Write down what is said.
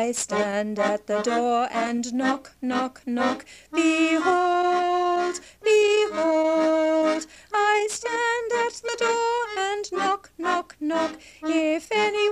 I stand at the door and knock, knock, knock. Behold, behold, I stand at the door and knock, knock, knock. If any